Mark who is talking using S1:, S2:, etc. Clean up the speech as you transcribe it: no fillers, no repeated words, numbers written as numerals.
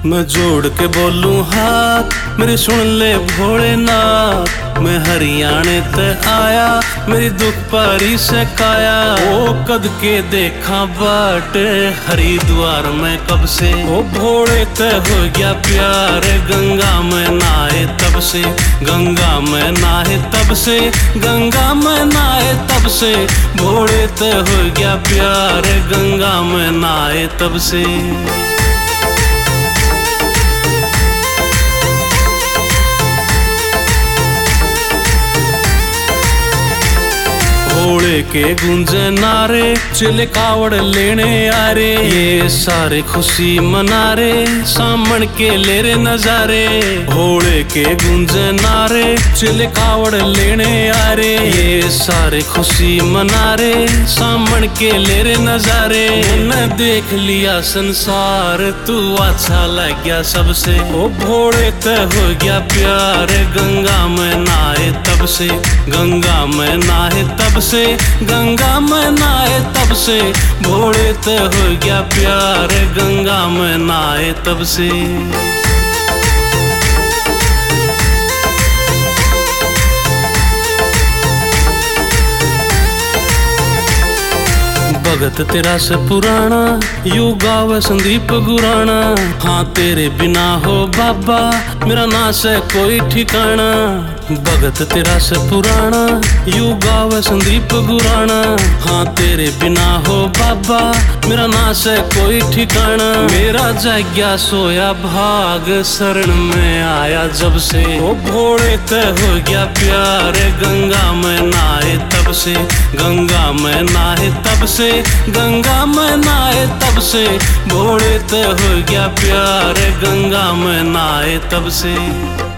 S1: मैं जोड़ के बोलूं हाथ मेरी सुन ले भोलेनाथ। मैं हरियाणे ते आया मेरी दुख पारी से काया। ओ कद के देखा बाट हरिद्वार में कब से। ओ भोले ते हो गया प्यार गंगा में नहाए तब से। गंगा में नहाए तब से, गंगा में नहाए तब से। भोले ते हो गया प्यार गंगा में नहाए तब से। भोले के गूंजे नारे चिल कावड़ लेने आ रे। ये सारे खुशी मना रे सामन के ले रे नजारे। भोले के गूंजे नारे चिल कावड़ लेने आ रे। ये सारे खुशी मना रे सामन के ले रे नजारे। मैंने देख लिया संसार तू अच्छा लग गया सबसे। ओ भोले ते हो गया प्यार गंगा में नहाए तब से। गंगा में नहाए तब से, गंगा में नहाए तब से। भोले ते हो गया प्यार गंगा में नहाए तब से। भगत तेरा से पुराना यू गावे संदीप गुराना। हाँ तेरे बिना हो बाबा मेरा ना से कोई ठिकाना। भगत तेरा से पुराना यू गावे संदीप गुराना। हाँ तेरे बिना हो बाबा मेरा ना से कोई ठिकाना। मेरा जाग्या सोया भाग शरण में आया जब से। ओ भोले ते हो गया प्यार गंगा में नहाए तब से। गंगा में नहाए तब से, गंगा में नहाए तब से। भोले ते हो गया प्यार गंगा में नहाए तब से।